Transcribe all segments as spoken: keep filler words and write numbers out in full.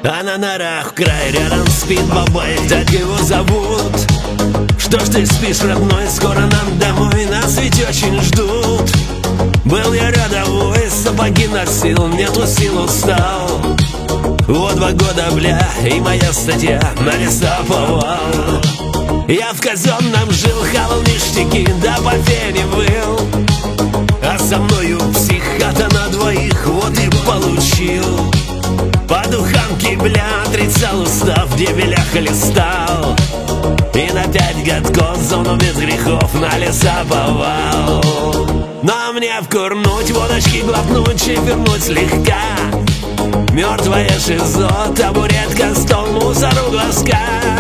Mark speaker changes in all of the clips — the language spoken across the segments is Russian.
Speaker 1: А на норах в край рядом спит бабай, так его зовут. Что ж ты спишь, родной, скоро нам домой, нас ведь очень ждут. Был я рядовой, сапоги носил, нету сил, устал. Вот два года, бля, и моя статья на лесоповал. Я в казенном жил, хавал ништяки, да по фене выл. А со мною психата на двоих, вот и получил. По духанке, бля, отрицал устав, где беляха листал. И на пять годков зону без грехов на лесоповал. Но мне вкурнуть, водочки глотнуть, чевернуть слегка. Мертвая шизо, табуретка, стол, мусор у глазка.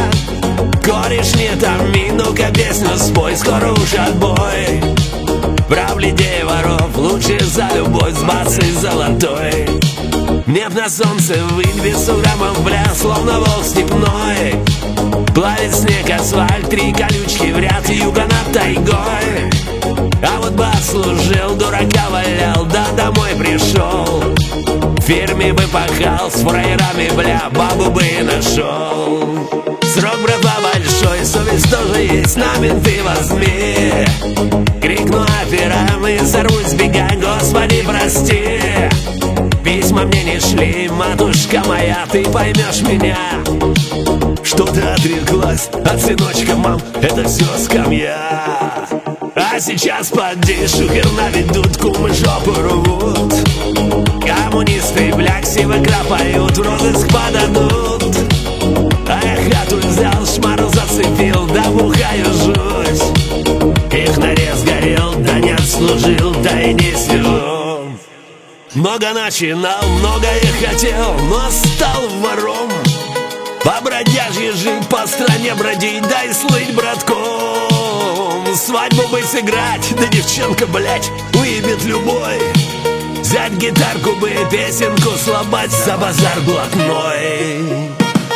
Speaker 1: Кореш, не томи, ну-ка песню спой, скоро уж отбой. Прав людей воров, лучше за любовь с бацей золотой. Неб на солнце, вынь без граммов, бля, словно волк степной. Плавит снег, асфальт, три колючки в ряд, юга над тайгой. А вот бас служил, дурака валял, да домой пришел. В фирме бы пахал, с фраерами, бля, бабу бы и нашел. Срок, братва, большой, совесть тоже есть, на менты возьми. Крикну операм и сорвусь, бегай, Господи, прости. Письма мне не шли, матушка моя, ты поймешь меня. Что ты отреклась от сыночка, мам, это все скамья. А сейчас поди, шухер наведут, кумы жопу рвут. Коммунисты, бля, ксивы крапают, в розыск подадут. А я хату взял, шмару зацепил, да бухаю жуть. Их нарез горел, да не отслужил, да и не сижу. Много начинал, многое хотел, но стал вором. По бродяжье жить, по стране бродить, да и слыть братком. Свадьбу бы сыграть, да девчонка, блять, уебет любой. Взять гитарку бы, песенку слабать за базар блатной.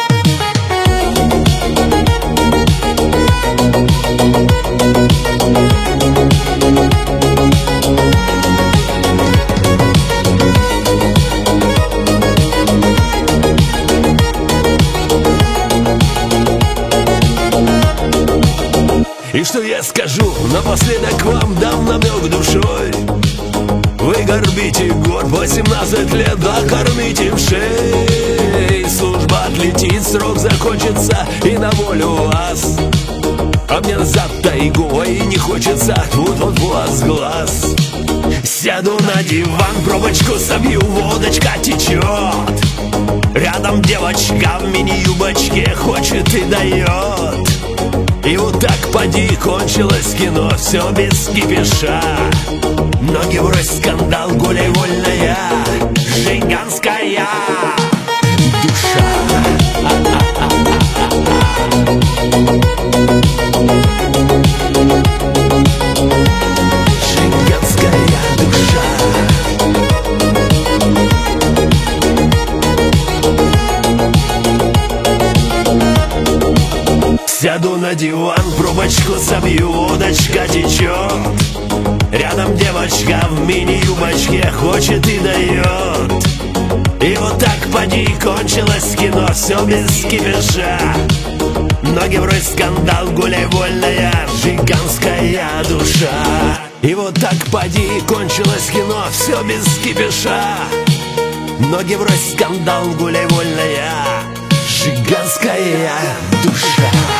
Speaker 1: И что я скажу, напоследок вам дам намек душой. Вы горбите горб, восемнадцать лет, да кормите в шей. Служба отлетит, срок закончится, и на волю вас. А мне за тайгой не хочется, вот-вот глаз глаз. Сяду на диван, пробочку собью, водочка течет. Рядом девочка в мини-юбочке хочет и дает. И вот так поди, кончилось кино, все без кипиша. Ноги врозь, скандал, гуляй вольная, жиганская душа. Жиганская душа. Сяду на диван, пробочку собью, водочка течет. Рядом девочка в мини-юбочке хочет и дает. И вот так поди, кончилось кино, все без кипиша. Ноги врозь, скандал, гуляй вольная, жиганская душа. И вот так поди, кончилось кино, все без кипиша. Ноги врозь, скандал, гуляй вольная, жиганская душа.